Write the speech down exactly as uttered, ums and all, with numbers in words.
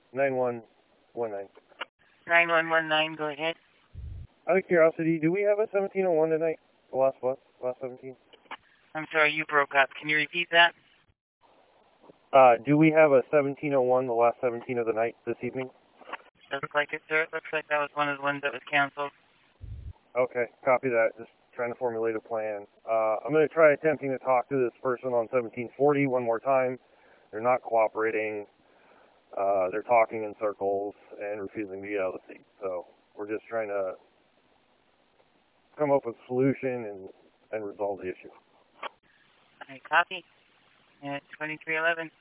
nine one one nine. nine one one nine, go ahead. Out of curiosity, do we have a seventeen oh one tonight? The last bus, last seventeen? I'm sorry, you broke up. Can you repeat that? Uh, do we have a seventeen oh one, the last seventeen of the night this evening? Doesn't look like it, sir. It looks like that was one of the ones that was canceled. Okay, copy that. Just trying to formulate a plan. Uh, I'm going to try attempting to talk to this person on seventeen forty one more time. They're not cooperating. Uh, they're talking in circles and refusing to get out of the seat. So we're just trying to come up with a solution and, and resolve the issue. All right, copy. And it's twenty-three eleven.